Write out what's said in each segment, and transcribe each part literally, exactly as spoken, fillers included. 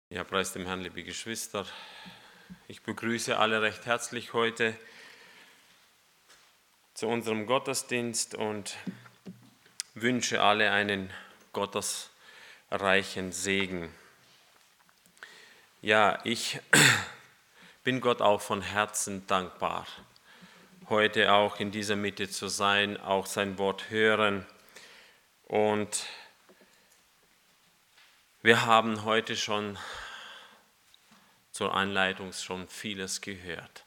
Ja, preis dem Herrn, liebe Geschwister. Ich begrüße alle recht herzlich heute zu unserem Gottesdienst und wünsche alle einen gottesreichen Segen. Ja, ich bin Gott auch von Herzen dankbar, heute auch in dieser Mitte zu sein, auch sein Wort hören. Und wir haben heute schon zur Einleitung schon vieles gehört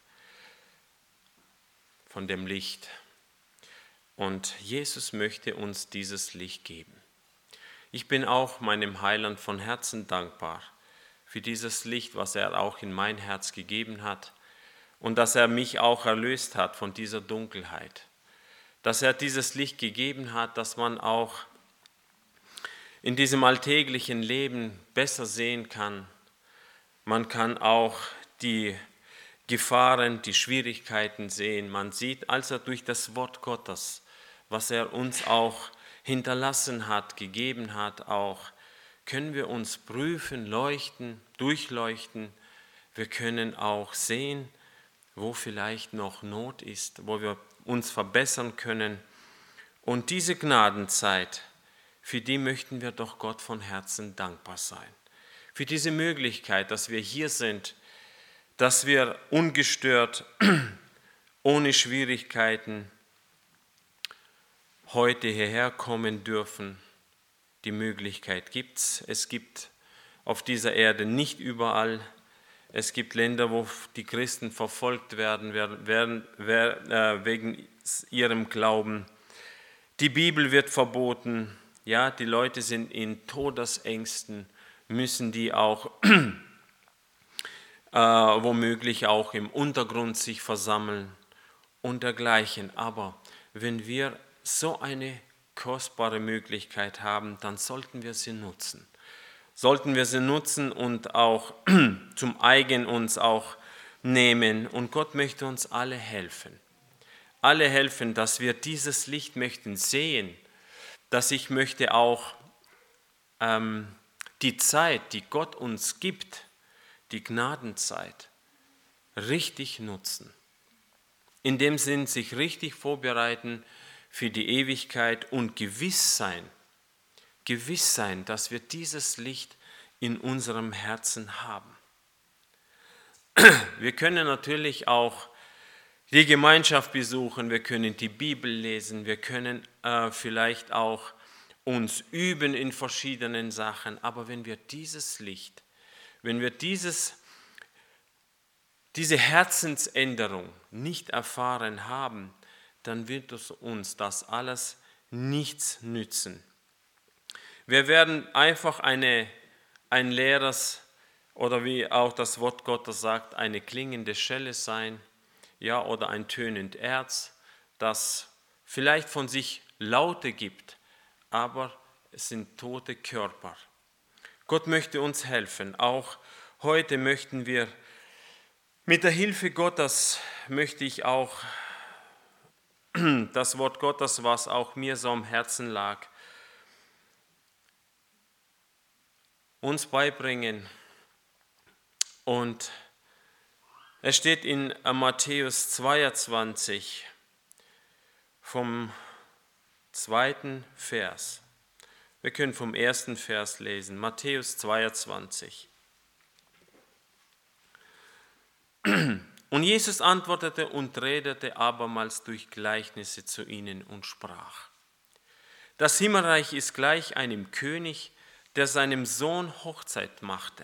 von dem Licht. Und Jesus möchte uns dieses Licht geben. Ich bin auch meinem Heiland von Herzen dankbar für dieses Licht, was er auch in mein Herz gegeben hat und dass er mich auch erlöst hat von dieser Dunkelheit. Dass er dieses Licht gegeben hat, dass man auch in diesem alltäglichen Leben besser sehen kann. Man kann auch die Gefahren, die Schwierigkeiten sehen. Man sieht also durch das Wort Gottes, was er uns auch hinterlassen hat, gegeben hat, auch können wir uns prüfen, leuchten, durchleuchten. Wir können auch sehen, wo vielleicht noch Not ist, wo wir uns verbessern können. Und diese Gnadenzeit, für die möchten wir doch Gott von Herzen dankbar sein. Für diese Möglichkeit, dass wir hier sind, dass wir ungestört, ohne Schwierigkeiten heute hierher kommen dürfen. Die Möglichkeit gibt es. Es gibt auf dieser Erde nicht überall. Es gibt Länder, wo die Christen verfolgt werden, werden, werden äh, wegen ihrem Glauben. Die Bibel wird verboten. Ja, die Leute sind in Todesängsten, müssen die auch äh, womöglich auch im Untergrund sich versammeln und dergleichen. Aber wenn wir so eine kostbare Möglichkeit haben, dann sollten wir sie nutzen. Sollten wir sie nutzen und auch zum eigen uns auch nehmen. Und Gott möchte uns alle helfen. Alle helfen, dass wir dieses Licht möchten sehen, dass ich möchte auch ähm, die Zeit, die Gott uns gibt, die Gnadenzeit, richtig nutzen. In dem Sinn, sich richtig vorbereiten für die Ewigkeit und gewiss sein, gewiss sein, dass wir dieses Licht in unserem Herzen haben. Wir können natürlich auch die Gemeinschaft besuchen, wir können die Bibel lesen, wir können äh, vielleicht auch uns üben in verschiedenen Sachen, aber wenn wir dieses Licht, wenn wir dieses, diese Herzensänderung nicht erfahren haben, dann wird es uns das alles nichts nützen. Wir werden einfach eine, ein leeres, oder wie auch das Wort Gottes sagt, eine klingende Schelle sein, ja, oder ein tönend Erz, das vielleicht von sich Laute gibt, aber es sind tote Körper. Gott möchte uns helfen. Auch heute möchten wir, mit der Hilfe Gottes möchte ich auch das Wort Gottes, was auch mir so am Herzen lag, uns beibringen. Und es steht in Matthäus zweiundzwanzig vom zweiten Vers. Wir können vom ersten Vers lesen, Matthäus zweiundzwanzig. Und Jesus antwortete und redete abermals durch Gleichnisse zu ihnen und sprach: Das Himmelreich ist gleich einem König, der seinem Sohn Hochzeit machte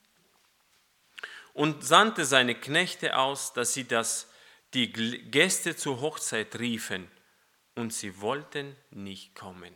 und sandte seine Knechte aus, dass sie das, die Gäste zur Hochzeit riefen, und sie wollten nicht kommen.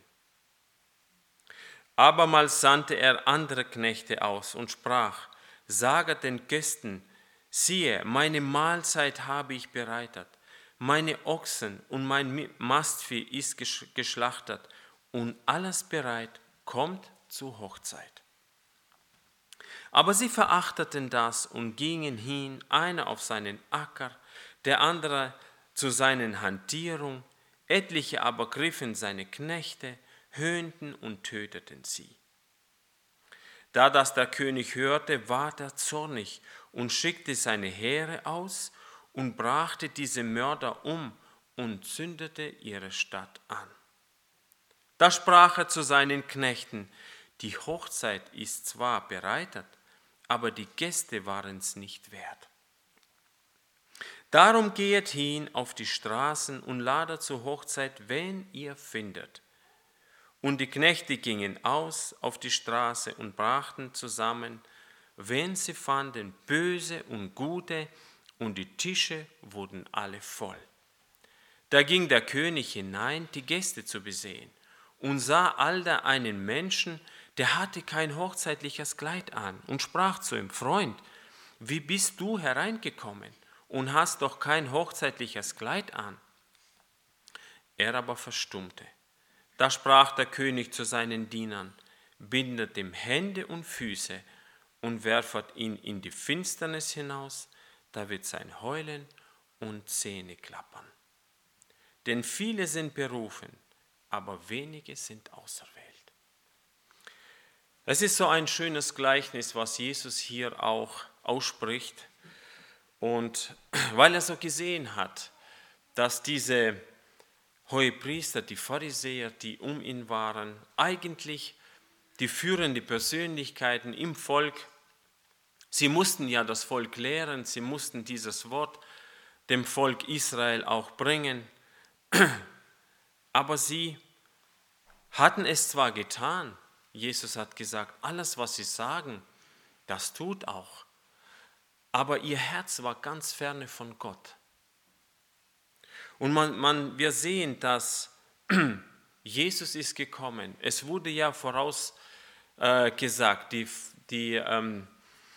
Abermals sandte er andere Knechte aus und sprach: Saget den Gästen, siehe, meine Mahlzeit habe ich bereitet, meine Ochsen und mein Mastvieh ist geschlachtet und alles bereit, kommt zur Hochzeit. Aber sie verachteten das und gingen hin, einer auf seinen Acker, der andere zu seinen Hantierung, etliche aber griffen seine Knechte, höhnten und töteten sie. Da das der König hörte, ward er zornig und schickte seine Heere aus und brachte diese Mörder um und zündete ihre Stadt an. Da sprach er zu seinen Knechten: Die Hochzeit ist zwar bereitet, aber die Gäste waren es nicht wert. Darum gehet hin auf die Straßen und ladet zur Hochzeit, wen ihr findet. Und die Knechte gingen aus auf die Straße und brachten zusammen, wen sie fanden, Böse und Gute, und die Tische wurden alle voll. Da ging der König hinein, die Gäste zu besehen, und sah allda einen Menschen, der hatte kein hochzeitliches Kleid an, und sprach zu ihm: Freund, wie bist du hereingekommen und hast doch kein hochzeitliches Kleid an? Er aber verstummte. Da sprach der König zu seinen Dienern: Bindet ihm Hände und Füße und werfet ihn in die Finsternis hinaus, da wird sein Heulen und Zähne klappern. Denn viele sind berufen, aber wenige sind auserwählt. Es ist so ein schönes Gleichnis, was Jesus hier auch ausspricht. Und weil er so gesehen hat, dass diese Hohepriester, die Pharisäer, die um ihn waren, eigentlich die führenden Persönlichkeiten im Volk, sie mussten ja das Volk lehren, sie mussten dieses Wort dem Volk Israel auch bringen, aber sie hatten es zwar getan, Jesus hat gesagt, alles was sie sagen, das tut auch, aber ihr Herz war ganz ferne von Gott. Und man, man, wir sehen, dass Jesus ist gekommen. Es wurde ja vorausgesagt, äh, die, die ähm,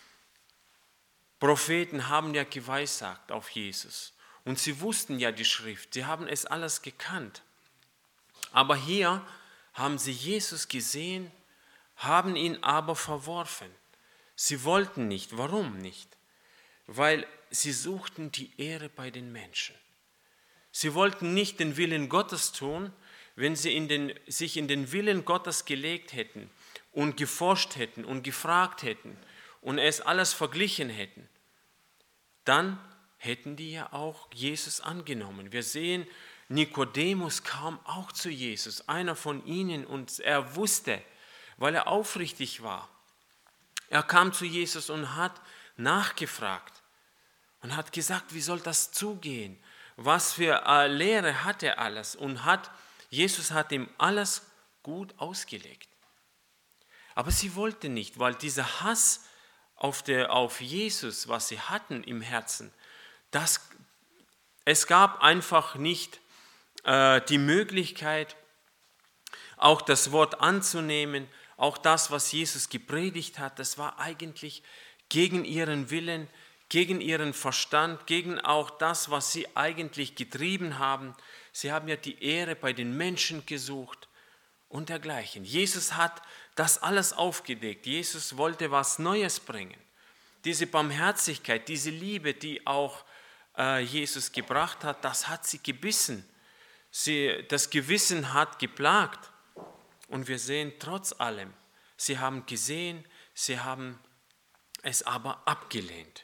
Propheten haben ja geweissagt auf Jesus. Und sie wussten ja die Schrift, sie haben es alles gekannt. Aber hier haben sie Jesus gesehen, haben ihn aber verworfen. Sie wollten nicht. Warum nicht? Weil sie suchten die Ehre bei den Menschen. Sie wollten nicht den Willen Gottes tun, wenn sie in den, sich in den Willen Gottes gelegt hätten und geforscht hätten und gefragt hätten und es alles verglichen hätten, dann hätten die ja auch Jesus angenommen. Wir sehen, Nikodemus kam auch zu Jesus, einer von ihnen, und er wusste, weil er aufrichtig war. Er kam zu Jesus und hat nachgefragt und hat gesagt, wie soll das zugehen? Was für eine Lehre hat er alles? Und hat, Jesus hat ihm alles gut ausgelegt. Aber sie wollte nicht, weil dieser Hass auf, der, auf Jesus, was sie hatten im Herzen, das, es gab einfach nicht äh, die Möglichkeit, auch das Wort anzunehmen, auch das, was Jesus gepredigt hat, das war eigentlich gegen ihren Willen, gegen ihren Verstand, gegen auch das, was sie eigentlich getrieben haben. Sie haben ja die Ehre bei den Menschen gesucht und dergleichen. Jesus hat das alles aufgedeckt. Jesus wollte was Neues bringen. Diese Barmherzigkeit, diese Liebe, die auch äh, Jesus gebracht hat, das hat sie gebissen. Sie, das Gewissen hat geplagt. Und wir sehen trotz allem, sie haben gesehen, sie haben es aber abgelehnt.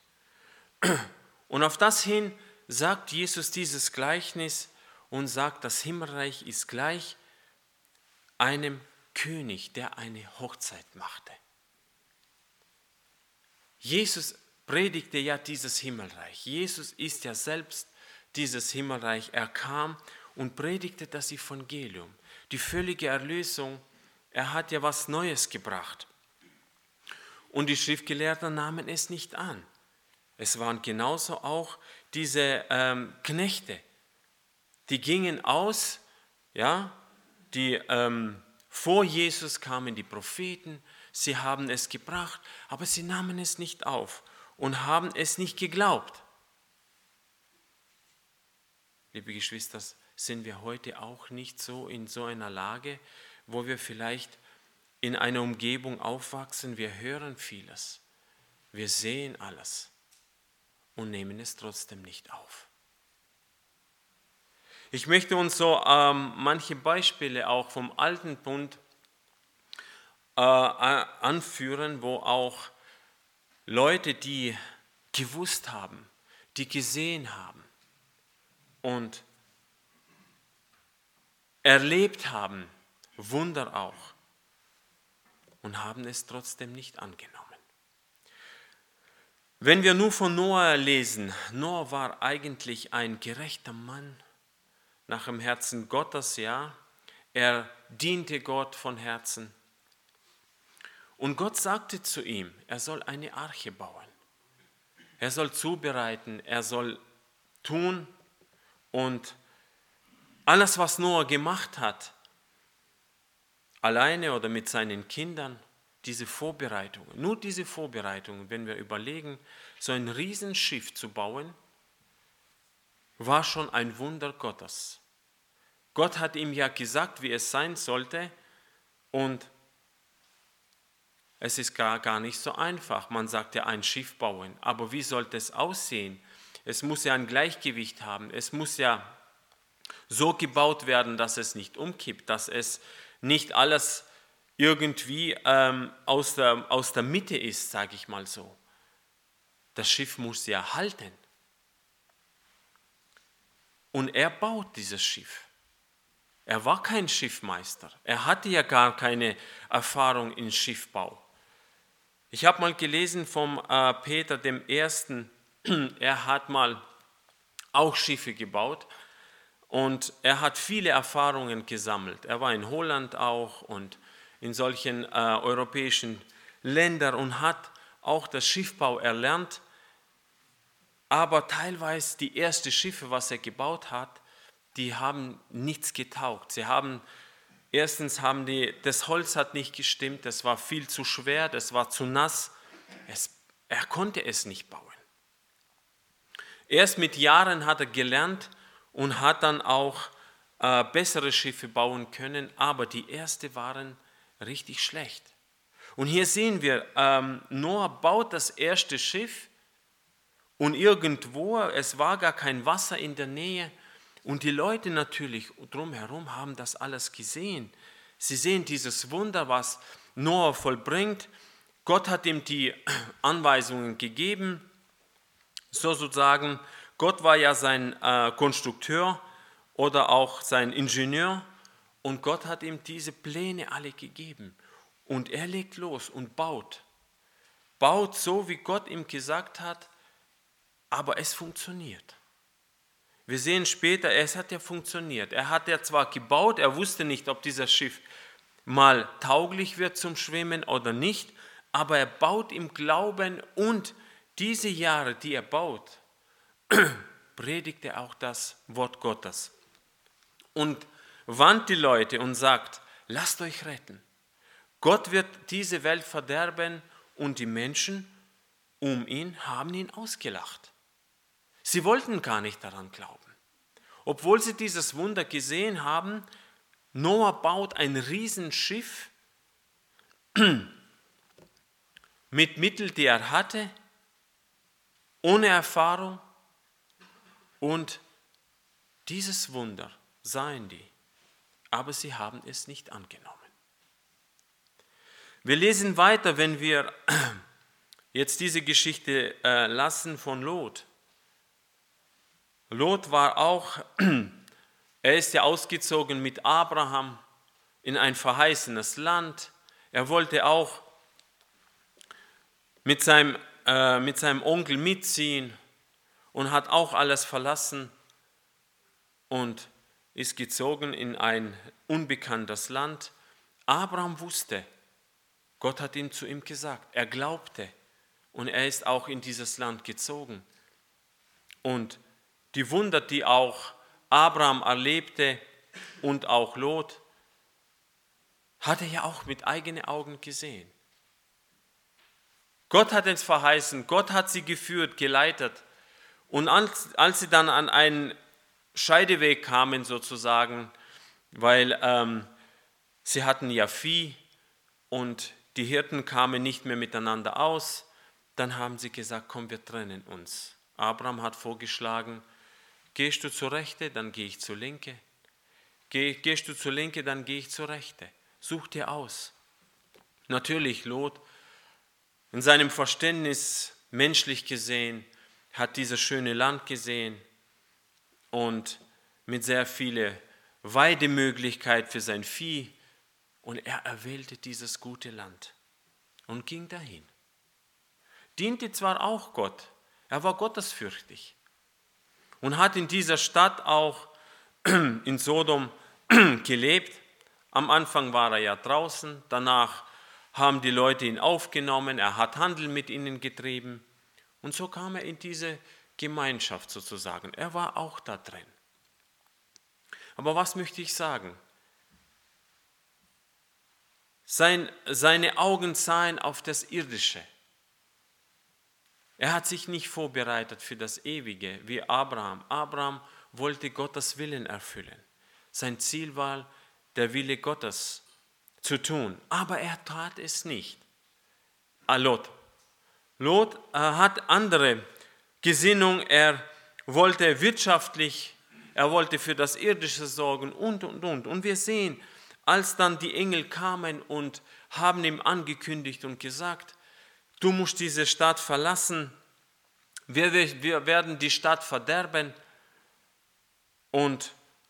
Und auf das hin sagt Jesus dieses Gleichnis und sagt, das Himmelreich ist gleich einem König, der eine Hochzeit machte. Jesus predigte ja dieses Himmelreich. Jesus ist ja selbst dieses Himmelreich. Er kam und predigte das Evangelium, die völlige Erlösung. Er hat ja was Neues gebracht. Und die Schriftgelehrten nahmen es nicht an. Es waren genauso auch diese ähm, Knechte, die gingen aus, ja, die ähm, vor Jesus kamen die Propheten, sie haben es gebracht, aber sie nahmen es nicht auf und haben es nicht geglaubt. Liebe Geschwister, sind wir heute auch nicht so in so einer Lage, wo wir vielleicht in einer Umgebung aufwachsen, wir hören vieles, wir sehen alles und nehmen es trotzdem nicht auf. Ich möchte uns so ähm, manche Beispiele auch vom Alten Bund äh, anführen, wo auch Leute, die gewusst haben, die gesehen haben und erlebt haben, Wunder auch, und haben es trotzdem nicht angenommen. Wenn wir nur von Noah lesen, Noah war eigentlich ein gerechter Mann nach dem Herzen Gottes, ja. Er diente Gott von Herzen. Und Gott sagte zu ihm, er soll eine Arche bauen. Er soll zubereiten, er soll tun, und alles, was Noah gemacht hat, alleine oder mit seinen Kindern, diese Vorbereitungen, nur diese Vorbereitungen, wenn wir überlegen, so ein Riesenschiff zu bauen, war schon ein Wunder Gottes. Gott hat ihm ja gesagt, wie es sein sollte, und es ist gar, gar nicht so einfach. Man sagt ja, ein Schiff bauen, aber wie sollte es aussehen? Es muss ja ein Gleichgewicht haben, es muss ja so gebaut werden, dass es nicht umkippt, dass es nicht alles irgendwie ähm, aus, der, aus der Mitte ist, sage ich mal so. Das Schiff muss ja halten. Und er baut dieses Schiff. Er war kein Schiffmeister. Er hatte ja gar keine Erfahrung in Schiffbau. Ich habe mal gelesen vom äh, Peter dem Ersten, er hat mal auch Schiffe gebaut. Und er hat viele Erfahrungen gesammelt. Er war in Holland auch und in solchen äh, europäischen Ländern und hat auch das Schiffbau erlernt. Aber teilweise die ersten Schiffe, was er gebaut hat, die haben nichts getaugt. Sie haben, erstens haben die, das Holz hat nicht gestimmt, es war viel zu schwer, es war zu nass. Es, er konnte es nicht bauen. Erst mit Jahren hat er gelernt, und hat dann auch äh, bessere Schiffe bauen können, aber die ersten waren richtig schlecht. Und hier sehen wir, ähm, Noah baut das erste Schiff und irgendwo, es war gar kein Wasser in der Nähe, und die Leute natürlich drumherum haben das alles gesehen. Sie sehen dieses Wunder, was Noah vollbringt. Gott hat ihm die Anweisungen gegeben, sozusagen. Gott war ja sein äh, Konstrukteur oder auch sein Ingenieur, und Gott hat ihm diese Pläne alle gegeben. Und er legt los und baut. Baut so, wie Gott ihm gesagt hat, aber es funktioniert. Wir sehen später, es hat ja funktioniert. Er hat ja zwar gebaut, er wusste nicht, ob dieses Schiff mal tauglich wird zum Schwimmen oder nicht, aber er baut im Glauben, und diese Jahre, die er baut, predigt er auch das Wort Gottes und warnt die Leute und sagt, lasst euch retten. Gott wird diese Welt verderben, und die Menschen um ihn haben ihn ausgelacht. Sie wollten gar nicht daran glauben. Obwohl sie dieses Wunder gesehen haben, Noah baut ein Riesenschiff mit Mitteln, die er hatte, ohne Erfahrung. Und dieses Wunder sahen die, aber sie haben es nicht angenommen. Wir lesen weiter, wenn wir jetzt diese Geschichte äh, lassen von Lot. Lot war auch, er ist ja ausgezogen mit Abraham in ein verheißenes Land. Er wollte auch mit seinem, äh, mit seinem Onkel mitziehen und hat auch alles verlassen und ist gezogen in ein unbekanntes Land. Abraham wusste, Gott hat ihm zu ihm gesagt, er glaubte, und er ist auch in dieses Land gezogen. Und die Wunder, die auch Abraham erlebte und auch Lot, hat er ja auch mit eigenen Augen gesehen. Gott hat es verheißen, Gott hat sie geführt, geleitet. Und als, als sie dann an einen Scheideweg kamen sozusagen, weil ähm, sie hatten ja Vieh und die Hirten kamen nicht mehr miteinander aus, dann haben sie gesagt, komm, wir trennen uns. Abraham hat vorgeschlagen, gehst du zur Rechte, dann gehe ich zur Linke. Geh, gehst du zur Linke, dann gehe ich zur Rechte. Such dir aus. Natürlich, Lot, in seinem Verständnis menschlich gesehen, hat dieses schöne Land gesehen und mit sehr vielen Weidemöglichkeiten für sein Vieh. Und er erwählte dieses gute Land und ging dahin. Diente zwar auch Gott, er war gottesfürchtig und hat in dieser Stadt auch in Sodom gelebt. Am Anfang war er ja draußen, danach haben die Leute ihn aufgenommen, er hat Handel mit ihnen getrieben und so kam er in diese Gemeinschaft sozusagen. Er war auch da drin. Aber was möchte ich sagen? Sein, seine Augen sahen auf das Irdische. Er hat sich nicht vorbereitet für das Ewige wie Abraham. Abraham wollte Gottes Willen erfüllen. Sein Ziel war, der Wille Gottes zu tun. Aber er tat es nicht. Ah, Lot. Lot äh, hat andere Gesinnung. Er wollte wirtschaftlich, er wollte für das Irdische sorgen und, und, und. Und wir sehen, als dann die Engel kamen und haben ihm angekündigt und gesagt, du musst diese Stadt verlassen, wir, wir werden die Stadt verderben. Und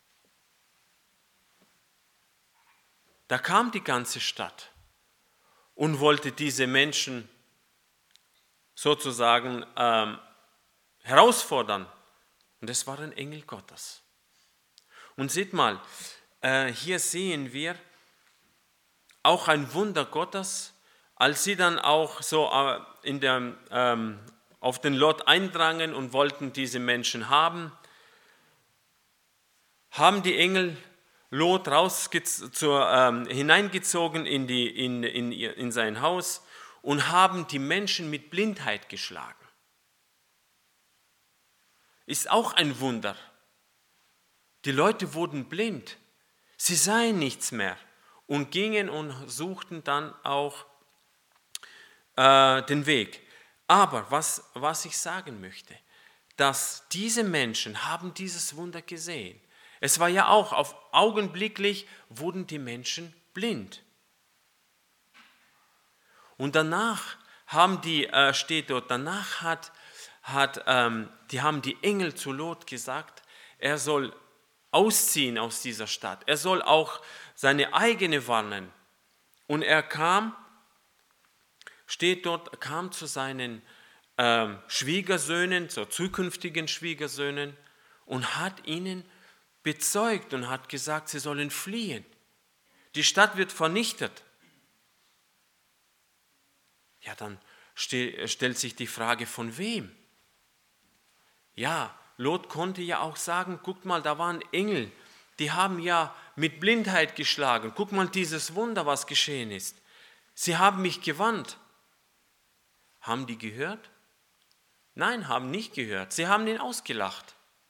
da kam die ganze Stadt und wollte diese Menschen sozusagen ähm, herausfordern. Und es waren Engel Gottes. Und seht mal, äh, hier sehen wir auch ein Wunder Gottes, als sie dann auch so äh, in der, ähm, auf den Lot eindrangen und wollten diese Menschen haben, haben die Engel Lot raus zur, ähm, hineingezogen in, die, in, in, in sein Haus und haben die Menschen mit Blindheit geschlagen. Ist auch ein Wunder. Die Leute wurden blind. Sie sahen nichts mehr und gingen und suchten dann auch äh, den Weg. Aber was, was ich sagen möchte, dass diese Menschen haben dieses Wunder gesehen. Es war ja auch, auf augenblicklich wurden die Menschen blind. Und danach haben die, äh, steht dort, danach hat, hat, ähm, die haben die Engel zu Lot gesagt, er soll ausziehen aus dieser Stadt. Er soll auch seine eigene warnen. Und er kam, steht dort, kam zu seinen ähm, Schwiegersöhnen, zu zukünftigen Schwiegersöhnen und hat ihnen bezeugt und hat gesagt, sie sollen fliehen. Die Stadt wird vernichtet. Ja, dann ste- stellt sich die Frage, von wem? Ja, Lot konnte ja auch sagen, guck mal, da waren Engel, die haben ja mit Blindheit geschlagen. Guck mal dieses Wunder, was geschehen ist. Sie haben mich gewarnt. Haben die gehört? Nein, haben nicht gehört. Sie haben ihn ausgelacht.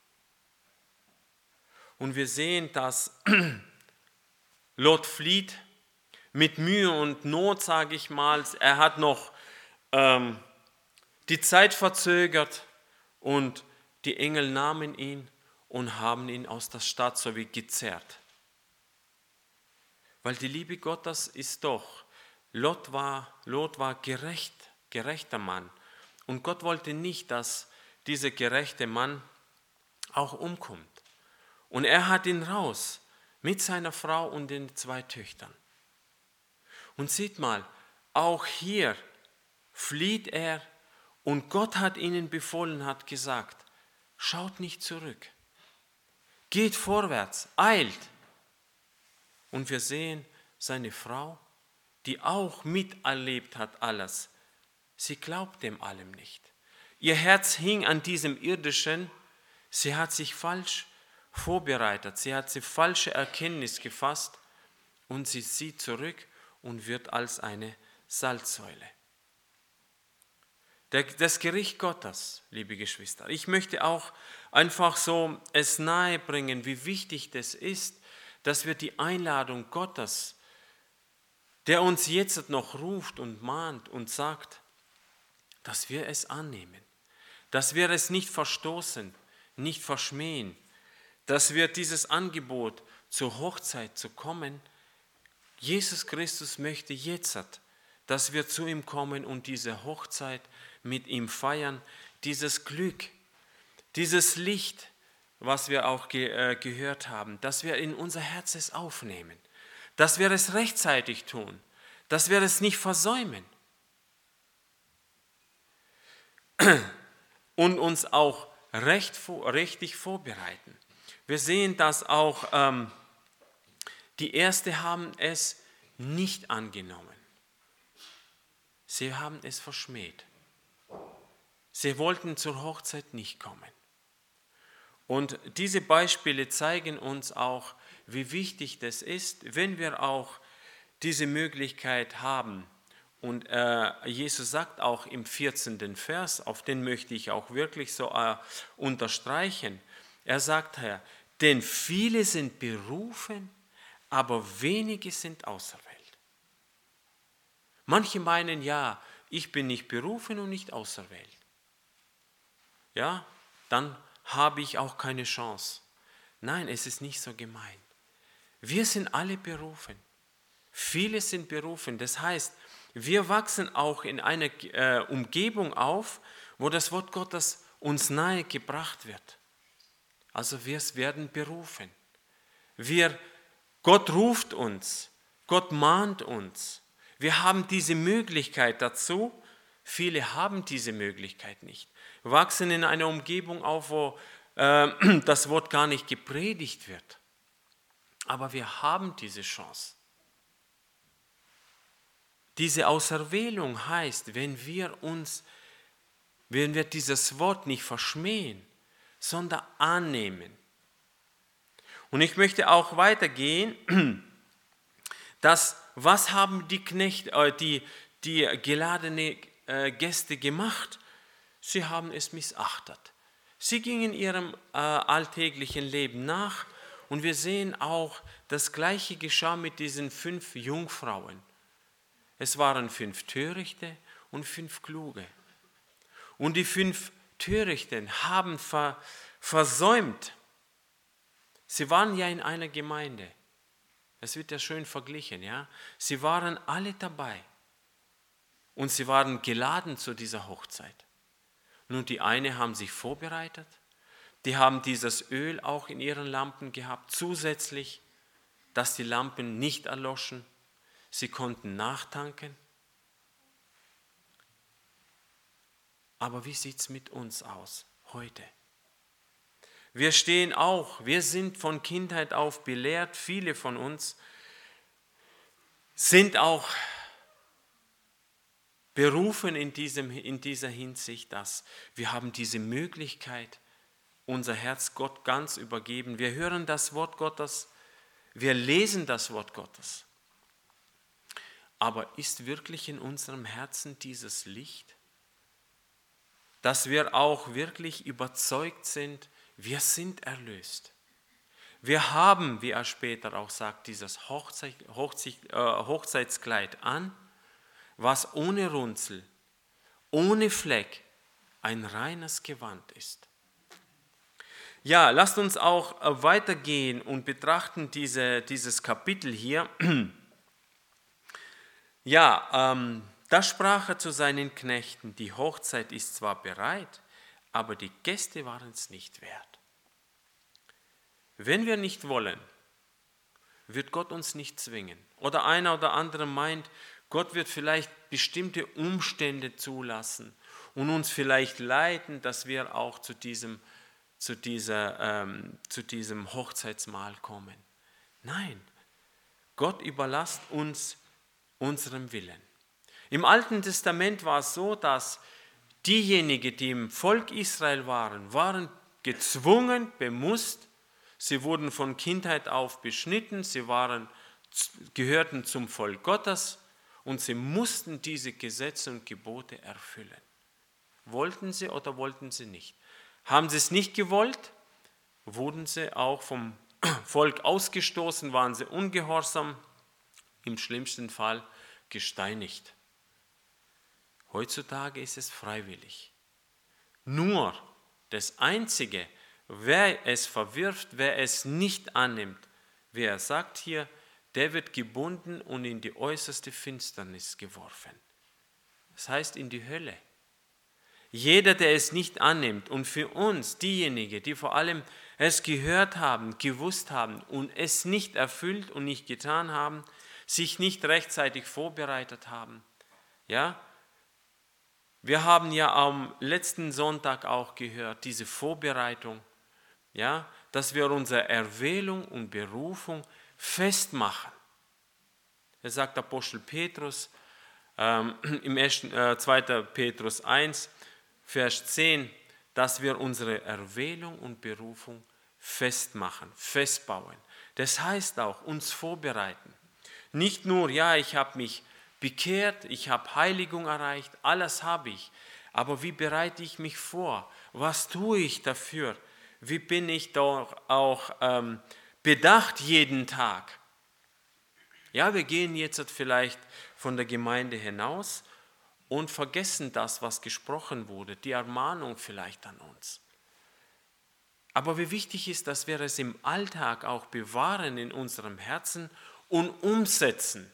Und wir sehen, dass Lot flieht mit Mühe und Not, sage ich mal. Er hat noch ähm, die Zeit verzögert und die Engel nahmen ihn und haben ihn aus der Stadt so wie gezerrt. Weil die Liebe Gottes ist doch, Lot war, Lot war gerecht, gerechter Mann. Und Gott wollte nicht, dass dieser gerechte Mann auch umkommt. Und er hat ihn raus mit seiner Frau und den zwei Töchtern. Und seht mal, auch hier flieht er und Gott hat ihnen befohlen, hat gesagt, schaut nicht zurück, geht vorwärts, eilt. Und wir sehen seine Frau, die auch miterlebt hat alles. Sie glaubt dem allem nicht. Ihr Herz hing an diesem Irdischen. Sie hat sich falsch vorbereitet. Sie hat sie falsche Erkenntnis gefasst und sie sieht zurück und wird als eine Salzsäule. Das Gericht Gottes, liebe Geschwister. Ich möchte auch einfach so es nahebringen, wie wichtig das ist, dass wir die Einladung Gottes, der uns jetzt noch ruft und mahnt und sagt, dass wir es annehmen, dass wir es nicht verstoßen, nicht verschmähen, dass wir dieses Angebot zur Hochzeit zu kommen, Jesus Christus möchte jetzt dass wir zu ihm kommen und diese Hochzeit mit ihm feiern, dieses Glück, dieses Licht, was wir auch ge- äh, gehört haben, dass wir in unser Herz es aufnehmen, dass wir es rechtzeitig tun, dass wir es nicht versäumen und uns auch recht, richtig vorbereiten. Wir sehen, dass auch ähm, die Ersten haben es nicht angenommen. Sie haben es verschmäht. Sie wollten zur Hochzeit nicht kommen. Und diese Beispiele zeigen uns auch, wie wichtig das ist, wenn wir auch diese Möglichkeit haben. Und äh, Jesus sagt auch im vierzehnten Vers, auf den möchte ich auch wirklich so äh, unterstreichen. Er sagt hier, denn viele sind berufen, aber wenige sind auserwählt. Manche meinen, ja, ich bin nicht berufen und nicht auserwählt. Ja, dann habe ich auch keine Chance. Nein, es ist nicht so gemeint. Wir sind alle berufen. Viele sind berufen. Das heißt, wir wachsen auch in einer äh, Umgebung auf, wo das Wort Gottes uns nahe gebracht wird. Also wir werden berufen. Wir, Gott ruft uns. Gott mahnt uns. Wir haben diese Möglichkeit dazu. Viele haben diese Möglichkeit nicht. Wir wachsen in einer Umgebung auf, wo äh, das Wort gar nicht gepredigt wird. Aber wir haben diese Chance. Diese Auserwählung heißt, wenn wir uns, wenn wir dieses Wort nicht verschmähen, sondern annehmen. Und ich möchte auch weitergehen, dass was haben die Knechte, äh, die, die geladene äh, Gäste gemacht? Sie haben es missachtet. Sie gingen ihrem äh, alltäglichen Leben nach und wir sehen auch, das Gleiche geschah mit diesen fünf Jungfrauen. Es waren fünf Törichte und fünf Kluge. Und die fünf Törichten haben ver, versäumt. Sie waren ja in einer Gemeinde. Es wird ja schön verglichen, ja. Sie waren alle dabei. Und sie waren geladen zu dieser Hochzeit. Nun, die eine haben sich vorbereitet. Die haben dieses Öl auch in ihren Lampen gehabt, zusätzlich, dass die Lampen nicht erloschen. Sie konnten nachtanken. Aber wie sieht es mit uns aus heute? Wir stehen auch, wir sind von Kindheit auf belehrt, viele von uns sind auch berufen in, diesem, in dieser Hinsicht, dass wir haben diese Möglichkeit, unser Herz Gott ganz übergeben. Wir hören das Wort Gottes, wir lesen das Wort Gottes. Aber ist wirklich in unserem Herzen dieses Licht, dass wir auch wirklich überzeugt sind, wir sind erlöst. Wir haben, wie er später auch sagt, dieses Hochzeit, Hochzeit, äh, Hochzeitskleid an, was ohne Runzel, ohne Fleck ein reines Gewand ist. Ja, lasst uns auch weitergehen und betrachten diese, dieses Kapitel hier. Ja, ähm, da sprach er zu seinen Knechten, die Hochzeit ist zwar bereit, aber die Gäste waren es nicht wert. Wenn wir nicht wollen, wird Gott uns nicht zwingen. Oder einer oder andere meint, Gott wird vielleicht bestimmte Umstände zulassen und uns vielleicht leiten, dass wir auch zu diesem, zu dieser, ähm, zu diesem Hochzeitsmahl kommen. Nein, Gott überlässt uns unserem Willen. Im Alten Testament war es so, dass diejenigen, die im Volk Israel waren, waren gezwungen, bemusst, sie wurden von Kindheit auf beschnitten, sie waren, gehörten zum Volk Gottes und sie mussten diese Gesetze und Gebote erfüllen. Wollten sie oder wollten sie nicht? Haben sie es nicht gewollt, wurden sie auch vom Volk ausgestoßen, waren sie ungehorsam, im schlimmsten Fall gesteinigt. Heutzutage ist es freiwillig. Nur das Einzige, wer es verwirft, wer es nicht annimmt, wer sagt hier, der wird gebunden und in die äußerste Finsternis geworfen. Das heißt in die Hölle. Jeder, der es nicht annimmt, und für uns, diejenigen, die vor allem es gehört haben, gewusst haben und es nicht erfüllt und nicht getan haben, sich nicht rechtzeitig vorbereitet haben. Ja? Wir haben ja am letzten Sonntag auch gehört, diese Vorbereitung, ja, dass wir unsere Erwählung und Berufung festmachen. Das sagt Apostel Petrus ähm, im ersten, äh, zweiten Petrus eins, Vers zehn, dass wir unsere Erwählung und Berufung festmachen, festbauen. Das heißt auch, uns vorbereiten. Nicht nur, ja, ich habe mich bekehrt, ich habe Heiligung erreicht, alles habe ich. Aber wie bereite ich mich vor? Was tue ich dafür? Wie bin ich doch auch ähm, bedacht jeden Tag? Ja, wir gehen jetzt vielleicht von der Gemeinde hinaus und vergessen das, was gesprochen wurde, die Ermahnung vielleicht an uns. Aber wie wichtig ist, dass wir es im Alltag auch bewahren in unserem Herzen und umsetzen.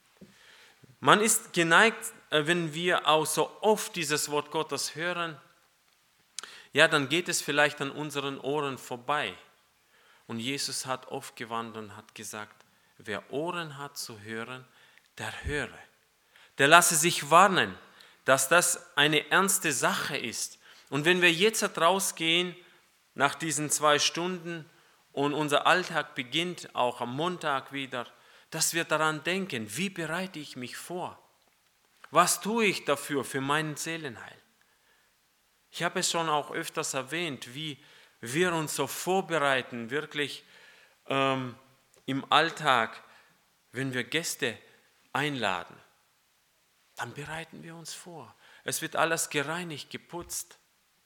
Man ist geneigt, wenn wir auch so oft dieses Wort Gottes hören, ja, dann geht es vielleicht an unseren Ohren vorbei. Und Jesus hat oft gewandt und hat gesagt, wer Ohren hat zu hören, der höre. Der lasse sich warnen, dass das eine ernste Sache ist. Und wenn wir jetzt rausgehen, nach diesen zwei Stunden und unser Alltag beginnt, auch am Montag wieder, dass wir daran denken, wie bereite ich mich vor? Was tue ich dafür, für meinen Seelenheil? Ich habe es schon auch öfters erwähnt, wie wir uns so vorbereiten, wirklich ähm, im Alltag, wenn wir Gäste einladen. Dann bereiten wir uns vor. Es wird alles gereinigt, geputzt,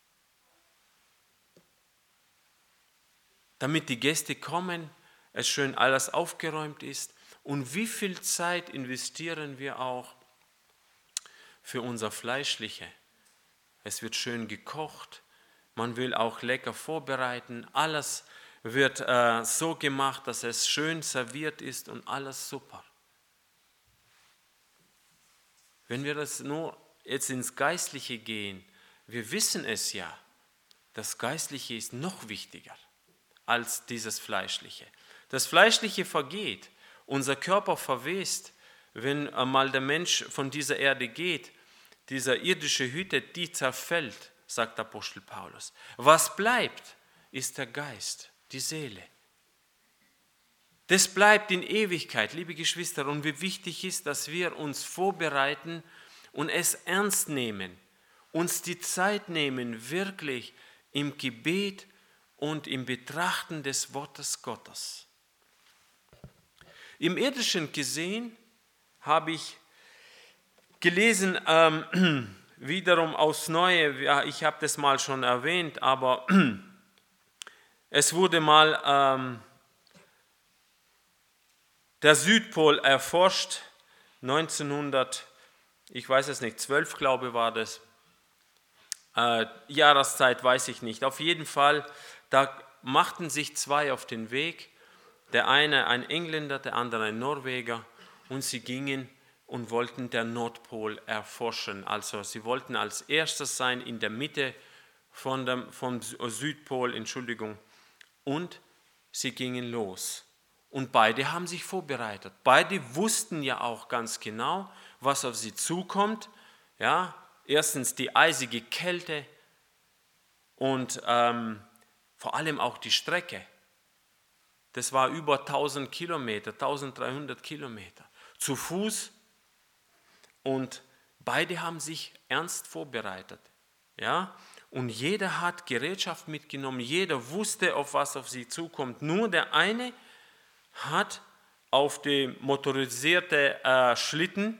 damit die Gäste kommen, es schön alles aufgeräumt ist. Und wie viel Zeit investieren wir auch für unser Fleischliche? Es wird schön gekocht, man will auch lecker vorbereiten, alles wird äh, so gemacht, dass es schön serviert ist und alles super. Wenn wir das nur jetzt ins Geistliche gehen, wir wissen es ja, das Geistliche ist noch wichtiger als dieses Fleischliche. Das Fleischliche vergeht, unser Körper verwest, wenn einmal der Mensch von dieser Erde geht, diese irdische Hütte, die zerfällt, sagt Apostel Paulus. Was bleibt, ist der Geist, die Seele. Das bleibt in Ewigkeit, liebe Geschwister, und wie wichtig ist, dass wir uns vorbereiten und es ernst nehmen, uns die Zeit nehmen, wirklich im Gebet und im Betrachten des Wortes Gottes. Im Irdischen gesehen habe ich gelesen, ähm, wiederum aufs Neue, ja, ich habe das mal schon erwähnt, aber es wurde mal ähm, der Südpol erforscht, neunzehnhundert, ich weiß es nicht, zwölf glaube ich war das, äh, Jahreszeit weiß ich nicht. Auf jeden Fall, da machten sich zwei auf den Weg, der eine ein Engländer, der andere ein Norweger, und sie gingen und wollten den Nordpol erforschen. Also sie wollten als erstes sein in der Mitte von dem, vom Südpol, Entschuldigung, und sie gingen los. Und beide haben sich vorbereitet. Beide wussten ja auch ganz genau, was auf sie zukommt. Ja, erstens die eisige Kälte und ähm, vor allem auch die Strecke. Das war über tausend Kilometer, dreizehnhundert Kilometer zu Fuß. Und beide haben sich ernst vorbereitet. Ja? Und jeder hat Gerätschaft mitgenommen, jeder wusste, auf was auf sie zukommt. Nur der eine hat auf die motorisierte äh, Schlitten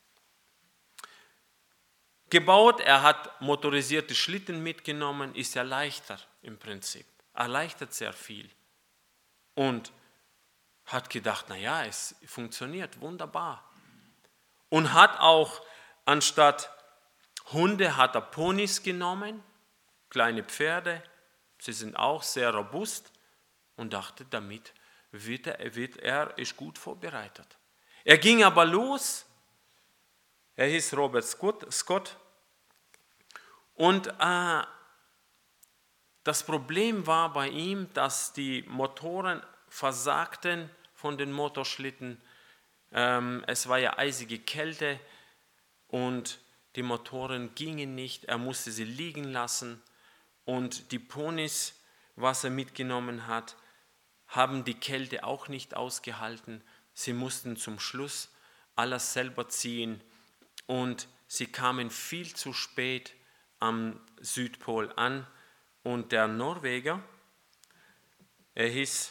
gebaut, er hat motorisierte Schlitten mitgenommen, ist ja leichter im Prinzip, erleichtert sehr viel. Und hat gedacht, naja, es funktioniert wunderbar. Und hat auch anstatt Hunde hat er Ponys genommen, kleine Pferde, sie sind auch sehr robust und dachte, damit wird er, wird er ist gut vorbereitet. Er ging aber los. Er hieß Robert Scott. Scott und äh, das Problem war bei ihm, dass die Motoren versagten von den Motorschlitten. Ähm, es war ja eisige Kälte und die Motoren gingen nicht. Er musste sie liegen lassen und die Ponys, was er mitgenommen hat, haben die Kälte auch nicht ausgehalten. Sie mussten zum Schluss alles selber ziehen und sie kamen viel zu spät am Südpol an. Und der Norweger, er hieß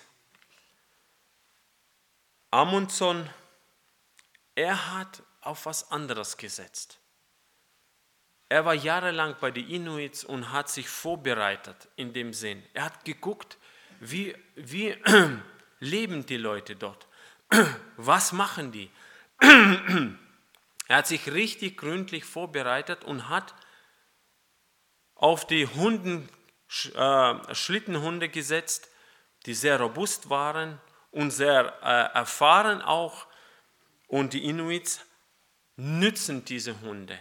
Amundsen, er hat auf was anderes gesetzt. Er war jahrelang bei den Inuits und hat sich vorbereitet in dem Sinn. Er hat geguckt, wie, wie leben die Leute dort, was machen die. Er hat sich richtig gründlich vorbereitet und hat auf die Hunden, äh, Schlittenhunde gesetzt, die sehr robust waren und sehr äh, erfahren auch. Und die Inuits nützen diese Hunde.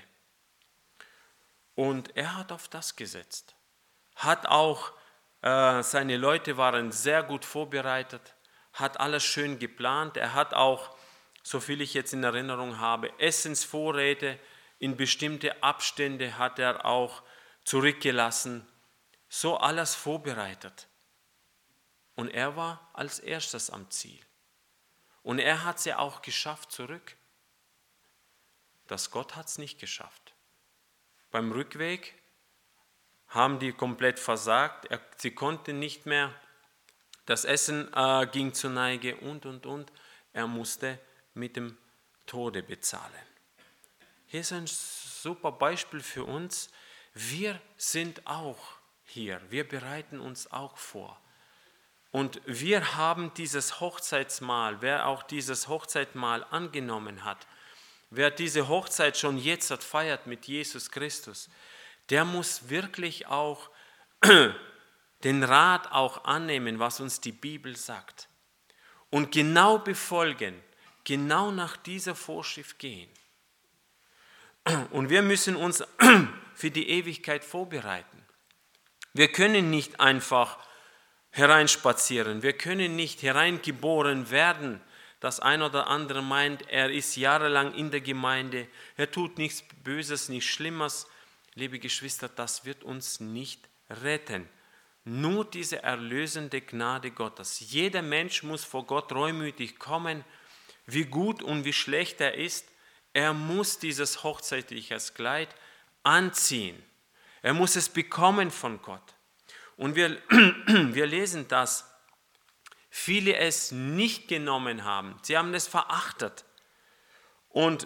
Und er hat auf das gesetzt. Hat auch, äh, seine Leute waren sehr gut vorbereitet, hat alles schön geplant. Er hat auch, soviel ich jetzt in Erinnerung habe, Essensvorräte in bestimmte Abstände hat er auch zurückgelassen. So alles vorbereitet. Und er war als erstes am Ziel. Und er hat es ja auch geschafft zurück. Das Gott hat es nicht geschafft. Beim Rückweg haben die komplett versagt. Er, sie konnten nicht mehr. Das Essen äh, ging zur Neige und, und, und. Er musste mit dem Tode bezahlen. Hier ist ein super Beispiel für uns. Wir sind auch hier. Wir bereiten uns auch vor. Und wir haben dieses Hochzeitsmahl, wer auch dieses Hochzeitsmahl angenommen hat, wer diese Hochzeit schon jetzt feiert mit Jesus Christus, der muss wirklich auch den Rat auch annehmen, was uns die Bibel sagt. Und genau befolgen, genau nach dieser Vorschrift gehen. Und wir müssen uns für die Ewigkeit vorbereiten. Wir können nicht einfach hereinspazieren. Wir können nicht hereingeboren werden. Das ein oder andere meint, er ist jahrelang in der Gemeinde, er tut nichts Böses, nichts Schlimmes. Liebe Geschwister, das wird uns nicht retten. Nur diese erlösende Gnade Gottes. Jeder Mensch muss vor Gott reumütig kommen, wie gut und wie schlecht er ist. Er muss dieses hochzeitliche Kleid anziehen. Er muss es bekommen von Gott. Und wir, wir lesen, dass viele es nicht genommen haben. Sie haben es verachtet. Und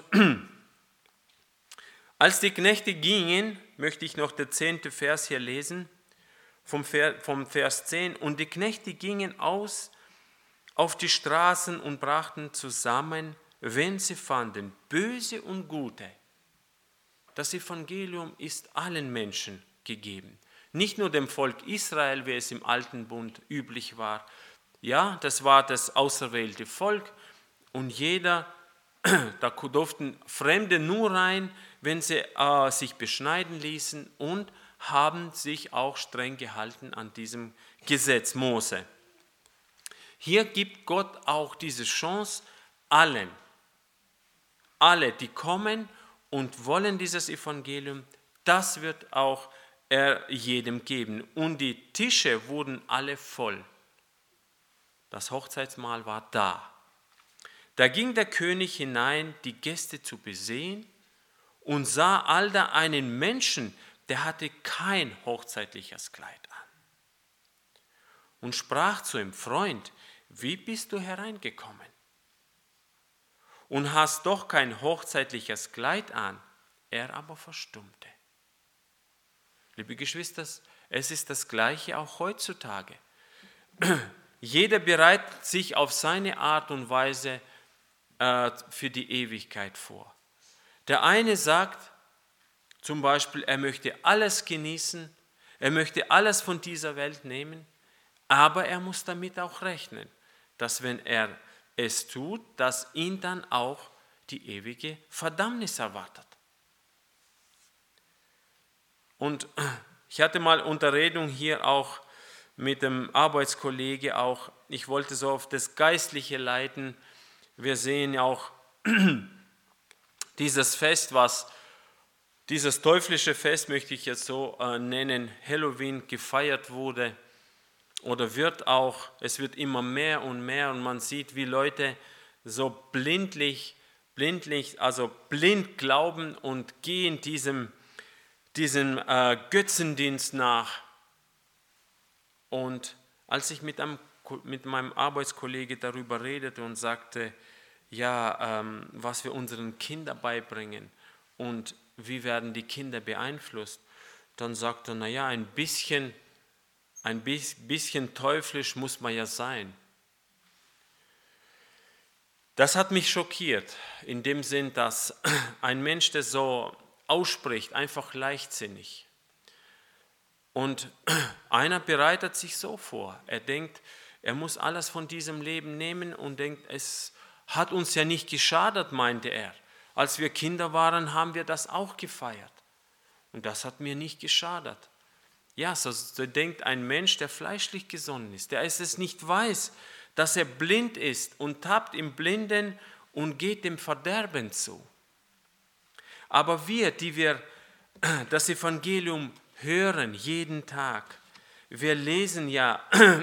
als die Knechte gingen, möchte ich noch den zehnten Vers hier lesen, vom Vers zehn. Und die Knechte gingen aus auf die Straßen und brachten zusammen, wen sie fanden, Böse und Gute. Das Evangelium ist allen Menschen gegeben. Nicht nur dem Volk Israel, wie es im Alten Bund üblich war. Ja, das war das auserwählte Volk und jeder, da durften Fremde nur rein, wenn sie äh, sich beschneiden ließen und haben sich auch streng gehalten an diesem Gesetz Mose. Hier gibt Gott auch diese Chance allen, alle, die kommen und wollen dieses Evangelium, das wird auch er jedem geben. Und die Tische wurden alle voll. Das Hochzeitsmahl war da. Da ging der König hinein, die Gäste zu besehen und sah allda einen Menschen, der hatte kein hochzeitliches Kleid an. Und sprach zu ihm, Freund, wie bist du hereingekommen? Und hast doch kein hochzeitliches Kleid an. Er aber verstummte. Liebe Geschwister, es ist das Gleiche auch heutzutage. Jeder bereitet sich auf seine Art und Weise äh, für die Ewigkeit vor. Der eine sagt zum Beispiel, er möchte alles genießen, er möchte alles von dieser Welt nehmen, aber er muss damit auch rechnen, dass wenn er es tut, dass ihn dann auch die ewige Verdammnis erwartet. Und ich hatte mal Unterredung hier auch mit dem Arbeitskollege auch, ich wollte so auf das Geistliche leiten. Wir sehen ja auch dieses Fest, was, dieses teuflische Fest möchte ich jetzt so äh, nennen, Halloween gefeiert wurde oder wird auch, es wird immer mehr und mehr und man sieht, wie Leute so blindlich, blindlich, also blind glauben und gehen diesem, diesem äh, Götzendienst nach. Und als ich mit, einem, mit meinem Arbeitskollege darüber redete und sagte, ja, ähm, was wir unseren Kindern beibringen und wie werden die Kinder beeinflusst, dann sagte er, naja, ein bisschen, ein bisschen teuflisch muss man ja sein. Das hat mich schockiert, in dem Sinn, dass ein Mensch, der so ausspricht, einfach leichtsinnig. Und einer bereitet sich so vor, er denkt, er muss alles von diesem Leben nehmen und denkt, es hat uns ja nicht geschadet, meinte er. Als wir Kinder waren, haben wir das auch gefeiert. Und das hat mir nicht geschadet. Ja, so, so denkt ein Mensch, der fleischlich gesonnen ist, der es nicht weiß, dass er blind ist und tappt im Blinden und geht dem Verderben zu. Aber wir, die wir das Evangelium hören jeden Tag. Wir lesen ja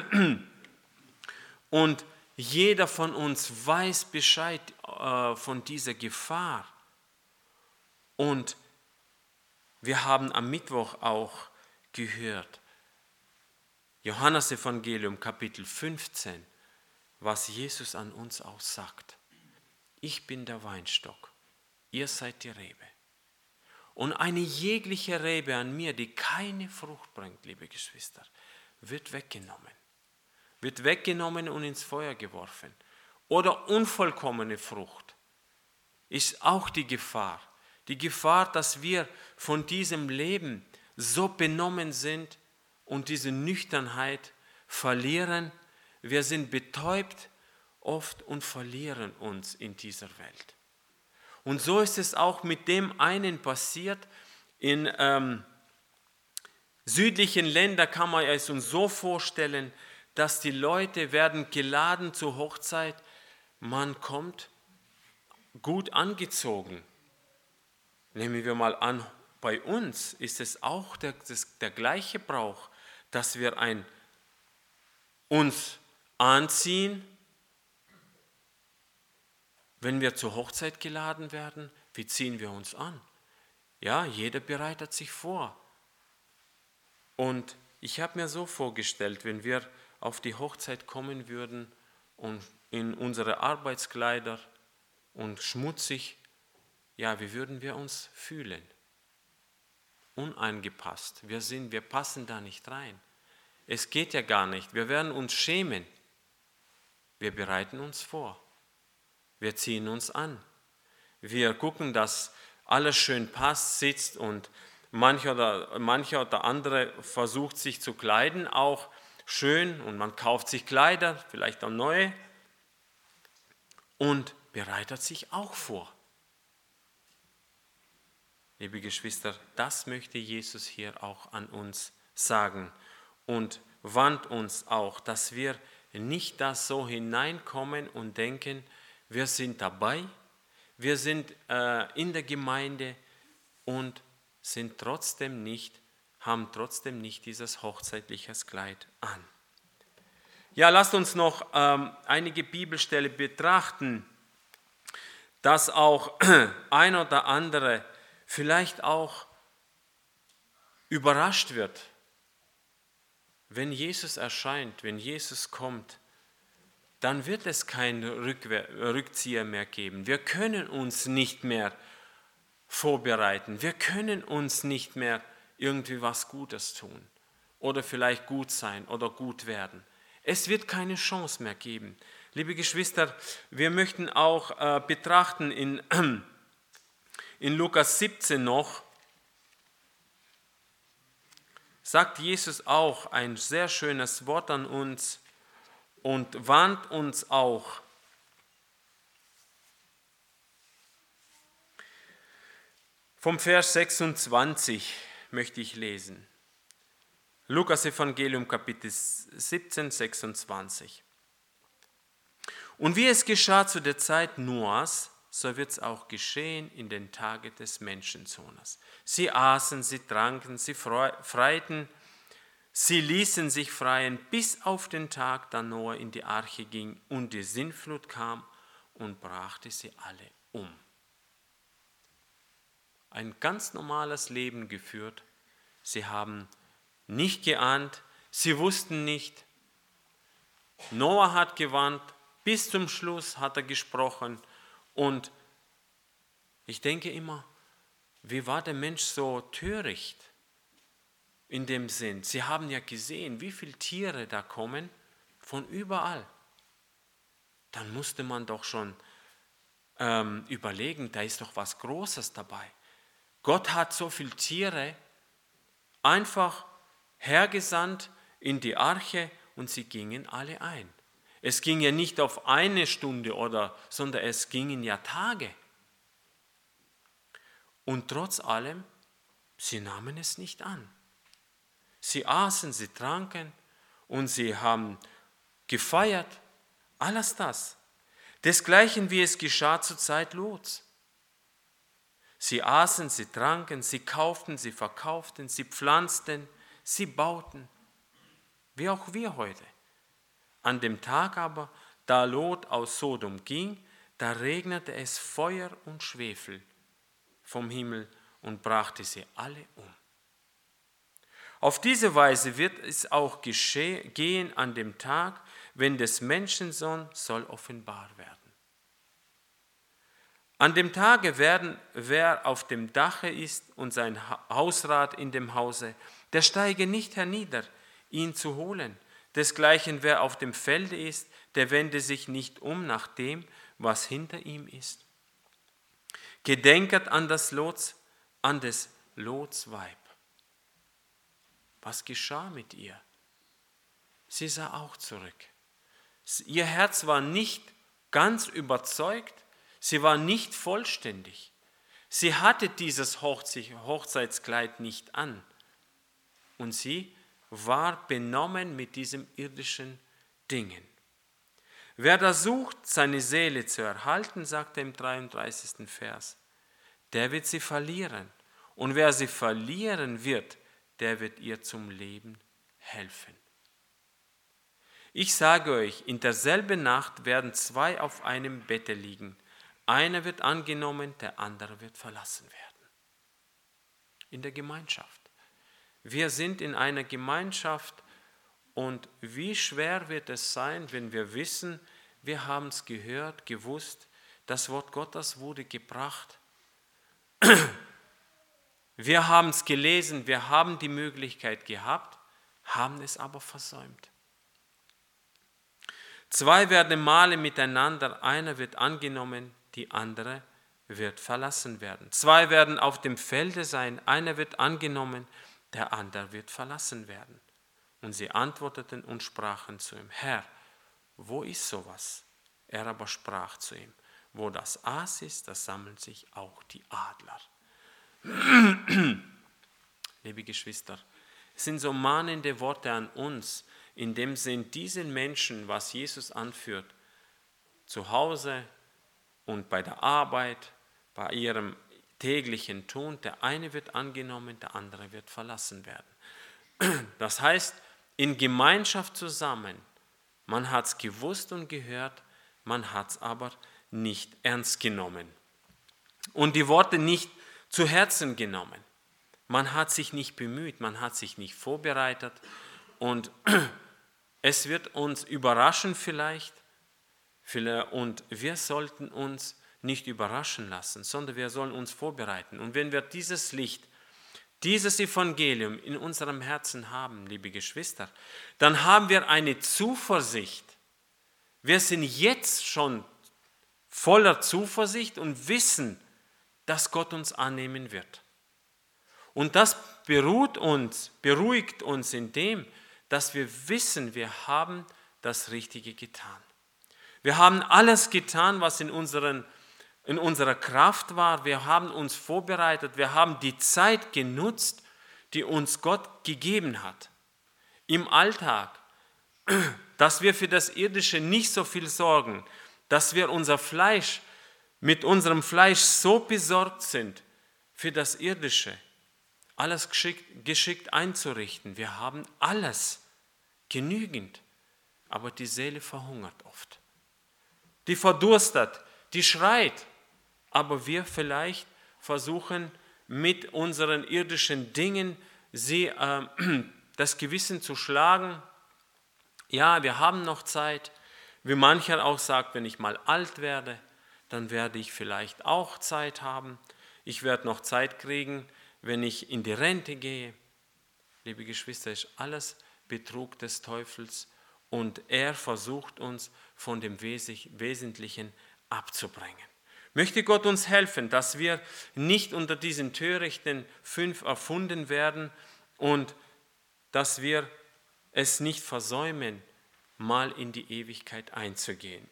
und jeder von uns weiß Bescheid äh, von dieser Gefahr. Und wir haben am Mittwoch auch gehört, Johannes Evangelium Kapitel fünfzehn, was Jesus an uns auch sagt. Ich bin der Weinstock, ihr seid die Rebe. Und eine jegliche Rebe an mir, die keine Frucht bringt, liebe Geschwister, wird weggenommen. Wird weggenommen und ins Feuer geworfen. Oder unvollkommene Frucht ist auch die Gefahr. Die Gefahr, dass wir von diesem Leben so benommen sind und diese Nüchternheit verlieren. Wir sind betäubt oft und verlieren uns in dieser Welt. Und so ist es auch mit dem einen passiert. In ähm, südlichen Ländern kann man es uns so vorstellen, dass die Leute werden geladen zur Hochzeit. Man kommt gut angezogen. Nehmen wir mal an, bei uns ist es auch der, das, der gleiche Brauch, dass wir ein, uns anziehen, wenn wir zur Hochzeit geladen werden. Wie ziehen wir uns an? Ja, jeder bereitet sich vor. Und ich habe mir so vorgestellt, wenn wir auf die Hochzeit kommen würden und in unsere Arbeitskleider und schmutzig, ja, wie würden wir uns fühlen? Unangepasst. Wir sind, wir passen da nicht rein. Es geht ja gar nicht. Wir werden uns schämen. Wir bereiten uns vor. Wir ziehen uns an. Wir gucken, dass alles schön passt, sitzt und mancher oder, mancher oder andere versucht sich zu kleiden, auch schön, und man kauft sich Kleider, vielleicht auch neue, und bereitet sich auch vor. Liebe Geschwister, das möchte Jesus hier auch an uns sagen und warnt uns auch, dass wir nicht da so hineinkommen und denken, wir sind dabei, wir sind äh, in der Gemeinde und sind trotzdem nicht, haben trotzdem nicht dieses hochzeitliche Kleid an. Ja, lasst uns noch ähm, einige Bibelstellen betrachten, dass auch ein oder andere vielleicht auch überrascht wird, wenn Jesus erscheint, wenn Jesus kommt. Dann wird es keinen Rückzieher mehr geben. Wir können uns nicht mehr vorbereiten. Wir können uns nicht mehr irgendwie was Gutes tun oder vielleicht gut sein oder gut werden. Es wird keine Chance mehr geben. Liebe Geschwister, wir möchten auch äh, betrachten in, in Lukas siebzehn noch, sagt Jesus auch ein sehr schönes Wort an uns. und warnt uns auch. Vom Vers sechsundzwanzig möchte ich lesen. Lukas Evangelium Kapitel siebzehn, sechsundzwanzig. Und wie es geschah zu der Zeit Noahs, so wird es auch geschehen in den Tagen des Menschensohnes. Sie aßen, sie tranken, sie freiten, sie ließen sich freien, bis auf den Tag, da Noah in die Arche ging und die Sintflut kam und brachte sie alle um. Ein ganz normales Leben geführt. Sie haben nicht geahnt, sie wussten nicht. Noah hat gewarnt, bis zum Schluss hat er gesprochen. Und ich denke immer, wie war der Mensch so töricht in dem Sinn? Sie haben ja gesehen, wie viele Tiere da kommen, von überall. Dann musste man doch schon ähm, überlegen, da ist doch was Großes dabei. Gott hat so viele Tiere einfach hergesandt in die Arche und sie gingen alle ein. Es ging ja nicht auf eine Stunde, oder, sondern es gingen ja Tage. Und trotz allem, sie nahmen es nicht an. Sie aßen, sie tranken und sie haben gefeiert. Alles das. Desgleichen wie es geschah zur Zeit Lots. Sie aßen, sie tranken, sie kauften, sie verkauften, sie pflanzten, sie bauten. Wie auch wir heute. An dem Tag aber, da Lot aus Sodom ging, da regnete es Feuer und Schwefel vom Himmel und brachte sie alle um. Auf diese Weise wird es auch gehen an dem Tag, wenn des Menschensohn soll offenbar werden. An dem Tage werden, wer auf dem Dache ist und sein Hausrat in dem Hause, der steige nicht hernieder, ihn zu holen. Desgleichen, wer auf dem Felde ist, der wende sich nicht um nach dem, was hinter ihm ist. Gedenket an das Lots, an des Lots Weib. Was geschah mit ihr? Sie sah auch zurück. Ihr Herz war nicht ganz überzeugt, sie war nicht vollständig. Sie hatte dieses Hochzeitskleid nicht an. Und sie war benommen mit diesem irdischen Dingen. Wer da sucht, seine Seele zu erhalten, sagt er im dreiunddreißigsten Vers, der wird sie verlieren. Und wer sie verlieren wird, der wird ihr zum Leben helfen. Ich sage euch, in derselben Nacht werden zwei auf einem Bette liegen. Einer wird angenommen, der andere wird verlassen werden. In der Gemeinschaft. Wir sind in einer Gemeinschaft und wie schwer wird es sein, wenn wir wissen, wir haben es gehört, gewusst, das Wort Gottes wurde gebracht. Wir haben es gelesen, wir haben die Möglichkeit gehabt, haben es aber versäumt. Zwei werden malen miteinander, einer wird angenommen, die andere wird verlassen werden. Zwei werden auf dem Felde sein, einer wird angenommen, der andere wird verlassen werden. Und sie antworteten und sprachen zu ihm, Herr, wo ist sowas? Er aber sprach zu ihm, wo das Aas ist, da sammeln sich auch die Adler. Liebe Geschwister, es sind so mahnende Worte an uns, in dem Sinn diesen Menschen, was Jesus anführt, zu Hause und bei der Arbeit, bei ihrem täglichen Tun, der eine wird angenommen, der andere wird verlassen werden. Das heißt, in Gemeinschaft zusammen, man hat es gewusst und gehört, man hat es aber nicht ernst genommen und die Worte nicht zu Herzen genommen. Man hat sich nicht bemüht, man hat sich nicht vorbereitet und es wird uns überraschen vielleicht und wir sollten uns nicht überraschen lassen, sondern wir sollen uns vorbereiten. Und wenn wir dieses Licht, dieses Evangelium in unserem Herzen haben, liebe Geschwister, dann haben wir eine Zuversicht. Wir sind jetzt schon voller Zuversicht und wissen, dass Gott uns annehmen wird. Und das beruht uns, beruhigt uns in dem, dass wir wissen, wir haben das Richtige getan. Wir haben alles getan, was in, unseren, in unserer Kraft war. Wir haben uns vorbereitet. Wir haben die Zeit genutzt, die uns Gott gegeben hat. Im Alltag, dass wir für das Irdische nicht so viel sorgen, dass wir unser Fleisch, mit unserem Fleisch so besorgt sind für das Irdische, alles geschickt, geschickt einzurichten. Wir haben alles genügend, aber die Seele verhungert oft. Die verdurstet, die schreit, aber wir vielleicht versuchen mit unseren irdischen Dingen sie äh, das Gewissen zu schlagen. Ja, wir haben noch Zeit, wie mancher auch sagt, wenn ich mal alt werde, dann werde ich vielleicht auch Zeit haben. Ich werde noch Zeit kriegen, wenn ich in die Rente gehe. Liebe Geschwister, ist alles Betrug des Teufels und er versucht uns von dem Wesentlichen abzubringen. Möchte Gott uns helfen, dass wir nicht unter diesen törichten fünf erfunden werden und dass wir es nicht versäumen, mal in die Ewigkeit einzugehen.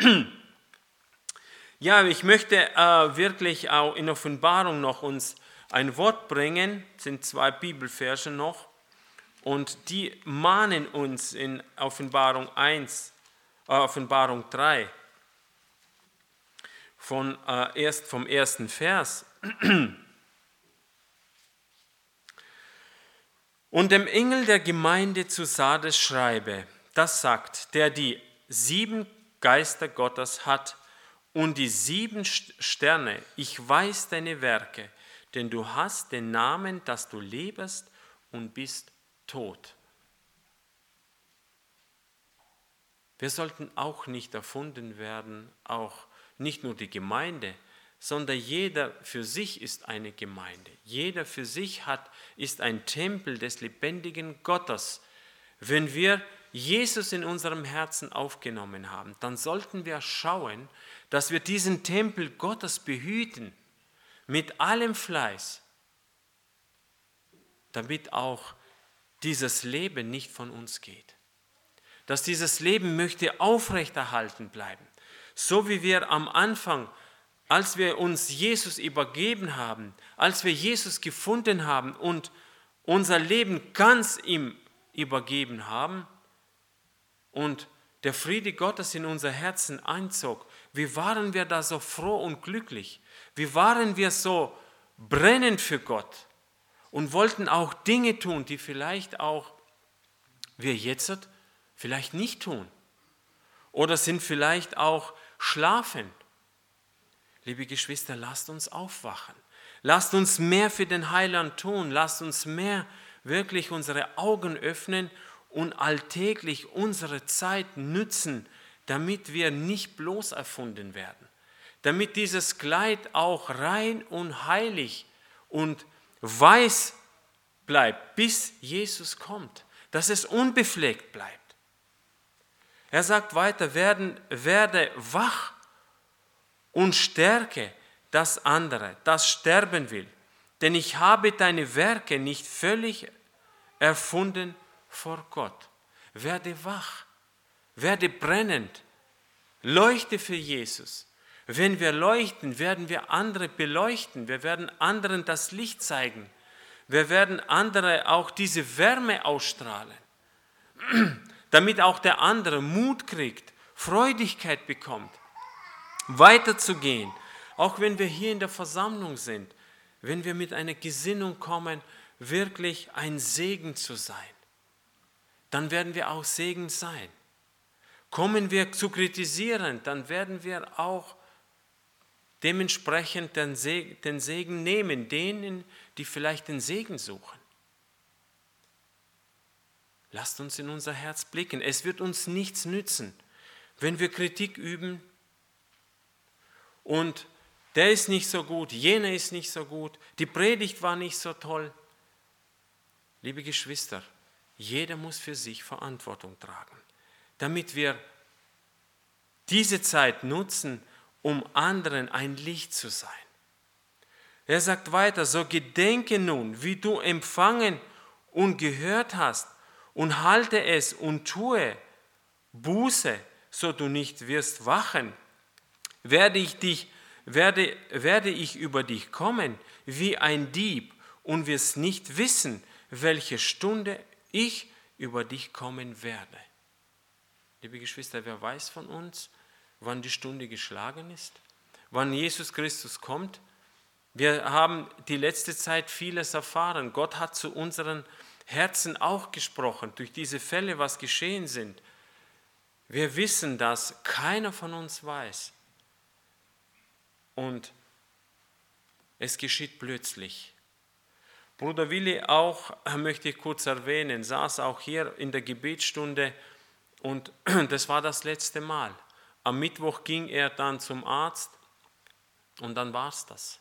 Ja, ich möchte äh, wirklich auch in Offenbarung noch uns ein Wort bringen, es sind zwei Bibelverse noch, und die mahnen uns in Offenbarung eins, äh, Offenbarung drei, von, äh, erst vom ersten Vers. Und dem Engel der Gemeinde zu Sardes schreibe, das sagt, der die sieben Geister Gottes hat und die sieben Sterne, ich weiß deine Werke, denn du hast den Namen, dass du lebst und bist tot. Wir sollten auch nicht erfunden werden, auch nicht nur die Gemeinde, sondern jeder für sich ist eine Gemeinde. Jeder für sich hat, ist ein Tempel des lebendigen Gottes. Wenn wir Jesus in unserem Herzen aufgenommen haben, dann sollten wir schauen, dass wir diesen Tempel Gottes behüten, mit allem Fleiß, damit auch dieses Leben nicht von uns geht. Dass dieses Leben möchte aufrechterhalten bleiben. So wie wir am Anfang, als wir uns Jesus übergeben haben, als wir Jesus gefunden haben und unser Leben ganz ihm übergeben haben und der Friede Gottes in unser Herzen einzog, wie waren wir da so froh und glücklich? Wie waren wir so brennend für Gott und wollten auch Dinge tun, die vielleicht auch wir jetzt vielleicht nicht tun oder sind vielleicht auch schlafend. Liebe Geschwister, lasst uns aufwachen. Lasst uns mehr für den Heiland tun. Lasst uns mehr wirklich unsere Augen öffnen und alltäglich unsere Zeit nützen, damit wir nicht bloß erfunden werden. Damit dieses Kleid auch rein und heilig und weiß bleibt, bis Jesus kommt. Dass es unbefleckt bleibt. Er sagt weiter, werden, werde wach und stärke das andere, das sterben will. Denn ich habe deine Werke nicht völlig erfunden vor Gott. Werde wach, werde brennend, leuchte für Jesus. Wenn wir leuchten, werden wir andere beleuchten. Wir werden anderen das Licht zeigen. Wir werden andere auch diese Wärme ausstrahlen, damit auch der andere Mut kriegt, Freudigkeit bekommt, weiterzugehen. Auch wenn wir hier in der Versammlung sind, wenn wir mit einer Gesinnung kommen, wirklich ein Segen zu sein, dann werden wir auch Segen sein. Kommen wir zu kritisieren, dann werden wir auch dementsprechend den Segen, den Segen nehmen, denen, die vielleicht den Segen suchen. Lasst uns in unser Herz blicken. Es wird uns nichts nützen, wenn wir Kritik üben und der ist nicht so gut, jener ist nicht so gut, die Predigt war nicht so toll. Liebe Geschwister, jeder muss für sich Verantwortung tragen, damit wir diese Zeit nutzen, um anderen ein Licht zu sein. Er sagt weiter, so gedenke nun, wie du empfangen und gehört hast, und halte es und tue, Buße, so du nicht wirst wachen, werde ich, dich, werde, werde ich über dich kommen wie ein Dieb und wirst nicht wissen, welche Stunde ich über dich kommen werde. Liebe Geschwister, wer weiß von uns, wann die Stunde geschlagen ist? Wann Jesus Christus kommt? Wir haben die letzte Zeit vieles erfahren. Gott hat zu unseren Herzen auch gesprochen, durch diese Fälle, was geschehen sind. Wir wissen, dass keiner von uns weiß. Und es geschieht plötzlich. Bruder Willi auch, möchte ich kurz erwähnen, saß auch hier in der Gebetsstunde und das war das letzte Mal. Am Mittwoch ging er dann zum Arzt und dann war es das.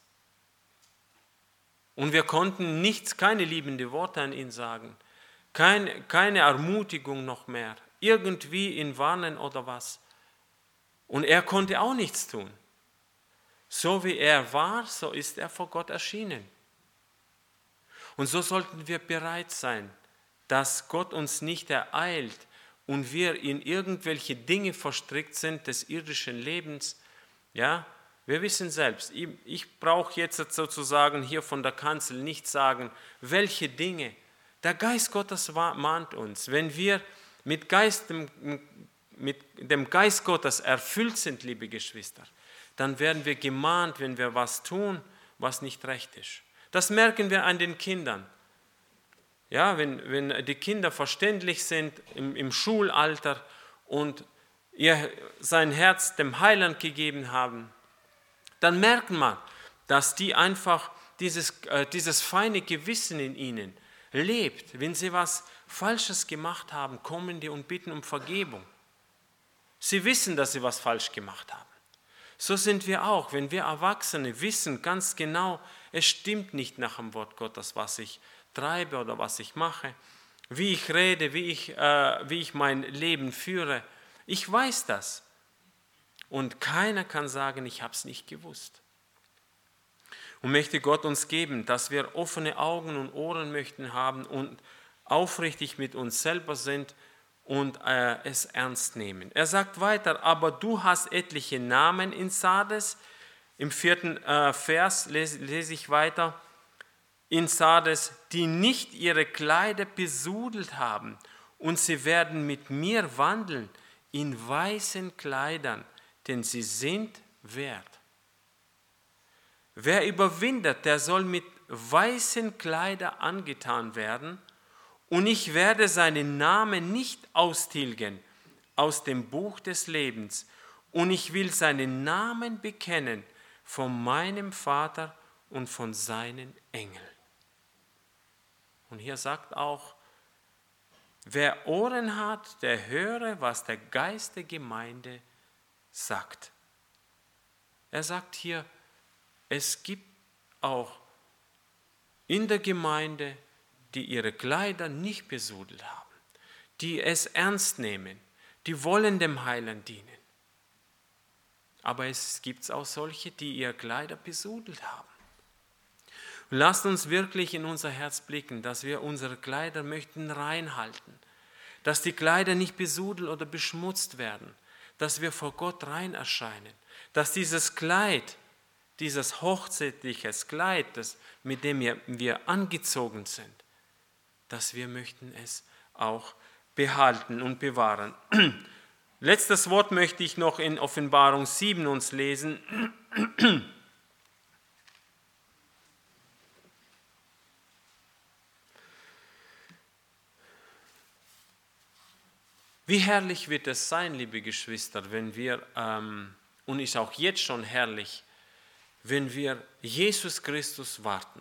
Und wir konnten nichts, keine liebenden Worte an ihn sagen, kein, keine Ermutigung noch mehr, irgendwie ihn warnen oder was. Und er konnte auch nichts tun. So wie er war, so ist er vor Gott erschienen. Und so sollten wir bereit sein, dass Gott uns nicht ereilt und wir in irgendwelche Dinge verstrickt sind des irdischen Lebens. Ja, wir wissen selbst, ich, ich brauche jetzt sozusagen hier von der Kanzel nicht sagen, welche Dinge. Der Geist Gottes mahnt uns. Wenn wir mit, Geist, mit dem Geist Gottes erfüllt sind, liebe Geschwister, dann werden wir gemahnt, wenn wir was tun, was nicht recht ist. Das merken wir an den Kindern. Ja, wenn, wenn die Kinder verständlich sind im, im Schulalter und ihr sein Herz dem Heiland gegeben haben, dann merkt man, dass die einfach dieses, äh, dieses feine Gewissen in ihnen lebt. Wenn sie was Falsches gemacht haben, kommen die und bitten um Vergebung. Sie wissen, dass sie was falsch gemacht haben. So sind wir auch, wenn wir Erwachsene wissen ganz genau, es stimmt nicht nach dem Wort Gottes, was ich treibe oder was ich mache, wie ich rede, wie ich, äh, wie ich mein Leben führe. Ich weiß das. Und keiner kann sagen, ich habe es nicht gewusst. Und möchte Gott uns geben, dass wir offene Augen und Ohren möchten haben und aufrichtig mit uns selber sind und äh, es ernst nehmen. Er sagt weiter, aber du hast etliche Namen in Sardes. Im vierten äh, Vers lese, lese ich weiter. In Sardes, die nicht ihre Kleider besudelt haben und sie werden mit mir wandeln in weißen Kleidern, denn sie sind wert. Wer überwindet, der soll mit weißen Kleidern angetan werden und ich werde seinen Namen nicht austilgen aus dem Buch des Lebens und ich will seinen Namen bekennen von meinem Vater und von seinen Engeln. Und hier sagt auch, wer Ohren hat, der höre, was der Geist der Gemeinde sagt. Er sagt hier, es gibt auch in der Gemeinde, die ihre Kleider nicht besudelt haben, die es ernst nehmen, die wollen dem Heiland dienen. Aber es gibt auch solche, die ihre Kleider besudelt haben. Und lasst uns wirklich in unser Herz blicken, dass wir unsere Kleider möchten reinhalten, dass die Kleider nicht besudelt oder beschmutzt werden, dass wir vor Gott rein erscheinen, dass dieses Kleid, dieses hochzeitliche Kleid, das, mit dem wir, wir angezogen sind, dass wir möchten es auch behalten und bewahren. Letztes Wort möchte ich noch in Offenbarung sieben uns lesen. Wie herrlich wird es sein, liebe Geschwister, wenn wir, ähm, und ist auch jetzt schon herrlich, wenn wir Jesus Christus warten.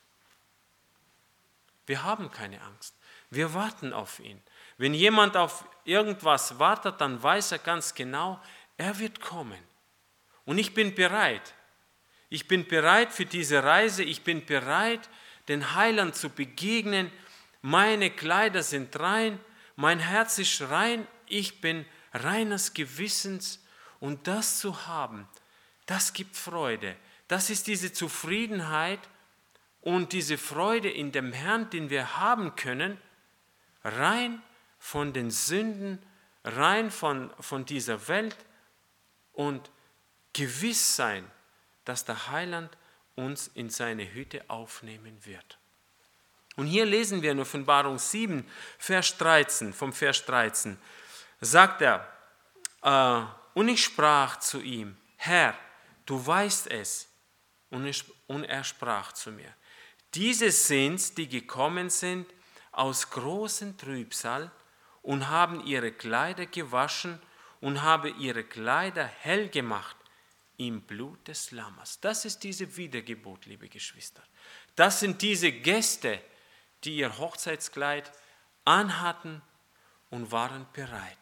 Wir haben keine Angst. Wir warten auf ihn. Wenn jemand auf irgendwas wartet, dann weiß er ganz genau, er wird kommen. Und ich bin bereit. Ich bin bereit für diese Reise. Ich bin bereit, den Heiland zu begegnen. Meine Kleider sind rein. Mein Herz ist rein. Ich bin reines Gewissens. Und das zu haben, das gibt Freude. Das ist diese Zufriedenheit und diese Freude in dem Herrn, den wir haben können, rein von den Sünden, rein von, von dieser Welt und gewiss sein, dass der Heiland uns in seine Hütte aufnehmen wird. Und hier lesen wir in Offenbarung sieben, Vers dreizehn, vom Vers dreizehn, sagt er, äh, und ich sprach zu ihm, Herr, du weißt es. Und, ich, und er sprach zu mir, diese sind's, die gekommen sind aus großem Trübsal und haben ihre Kleider gewaschen und haben ihre Kleider hell gemacht im Blut des Lammes. Das ist diese Wiedergeburt, liebe Geschwister. Das sind diese Gäste, die ihr Hochzeitskleid anhatten und waren bereit.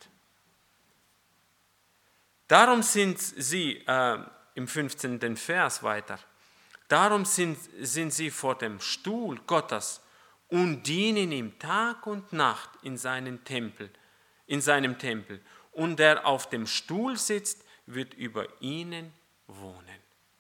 Darum sind sie, äh, im fünfzehnten Vers weiter, darum sind, sind sie vor dem Stuhl Gottes und dienen ihm Tag und Nacht in seinem Tempel, in seinem Tempel. Und der auf dem Stuhl sitzt, wird über ihnen wohnen.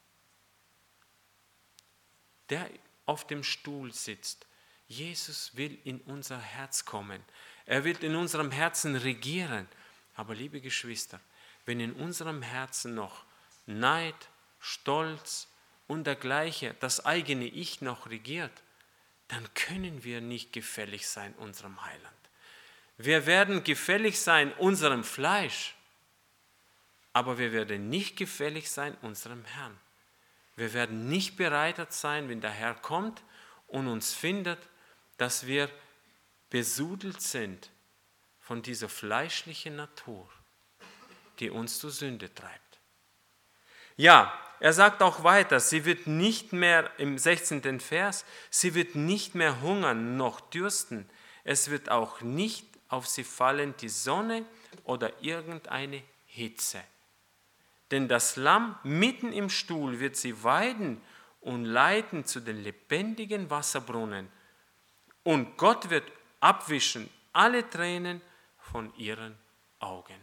Der auf dem Stuhl sitzt, Jesus will in unser Herz kommen. Er wird in unserem Herzen regieren. Aber liebe Geschwister, wenn in unserem Herzen noch Neid, Stolz und dergleichen das eigene Ich noch regiert, dann können wir nicht gefällig sein unserem Heiland. Wir werden gefällig sein unserem Fleisch, aber wir werden nicht gefällig sein unserem Herrn. Wir werden nicht bereitet sein, wenn der Herr kommt und uns findet, dass wir besudelt sind von dieser fleischlichen Natur, die uns zur Sünde treibt. Ja, er sagt auch weiter, sie wird nicht mehr, im sechzehnten Vers, sie wird nicht mehr hungern noch dürsten. Es wird auch nicht auf sie fallen die Sonne oder irgendeine Hitze. Denn das Lamm mitten im Stuhl wird sie weiden und leiten zu den lebendigen Wasserbrunnen. Und Gott wird abwischen alle Tränen von ihren Augen.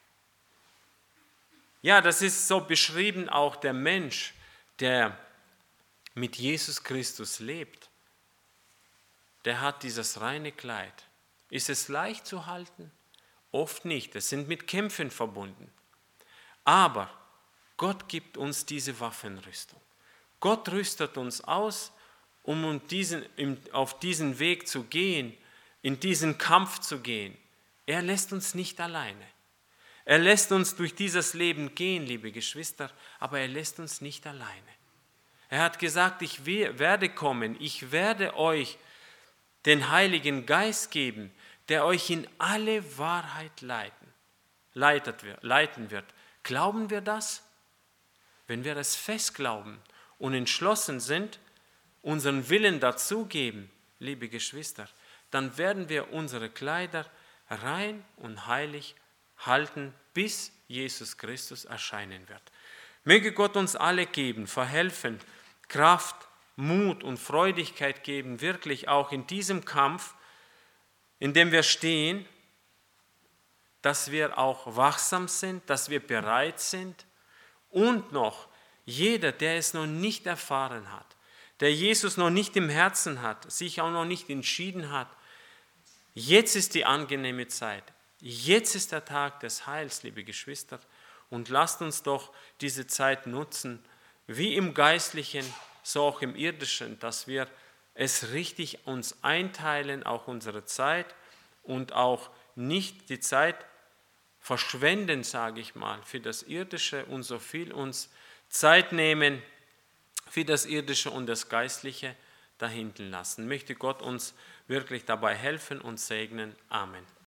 Ja, das ist so beschrieben auch der Mensch, der mit Jesus Christus lebt. Der hat dieses reine Kleid. Ist es leicht zu halten? Oft nicht. Es sind mit Kämpfen verbunden. Aber Gott gibt uns diese Waffenrüstung. Gott rüstet uns aus, um diesen, auf diesen Weg zu gehen, in diesen Kampf zu gehen. Er lässt uns nicht alleine. Er lässt uns durch dieses Leben gehen, liebe Geschwister, aber er lässt uns nicht alleine. Er hat gesagt, ich werde kommen, ich werde euch den Heiligen Geist geben, der euch in alle Wahrheit leiten, leiten wird. Glauben wir das? Wenn wir es fest glauben und entschlossen sind, unseren Willen dazugeben, liebe Geschwister, dann werden wir unsere Kleider rein und heilig halten, bis Jesus Christus erscheinen wird. Möge Gott uns alle geben, verhelfen, Kraft, Mut und Freudigkeit geben, wirklich auch in diesem Kampf, in dem wir stehen, dass wir auch wachsam sind, dass wir bereit sind und noch jeder, der es noch nicht erfahren hat, der Jesus noch nicht im Herzen hat, sich auch noch nicht entschieden hat, jetzt ist die angenehme Zeit, jetzt ist der Tag des Heils, liebe Geschwister, und lasst uns doch diese Zeit nutzen, wie im Geistlichen, so auch im Irdischen, dass wir es richtig uns einteilen, auch unsere Zeit und auch nicht die Zeit verschwenden, sage ich mal, für das Irdische und so viel uns Zeit nehmen für das Irdische und das Geistliche dahinten lassen. Möchte Gott uns wirklich dabei helfen und segnen. Amen.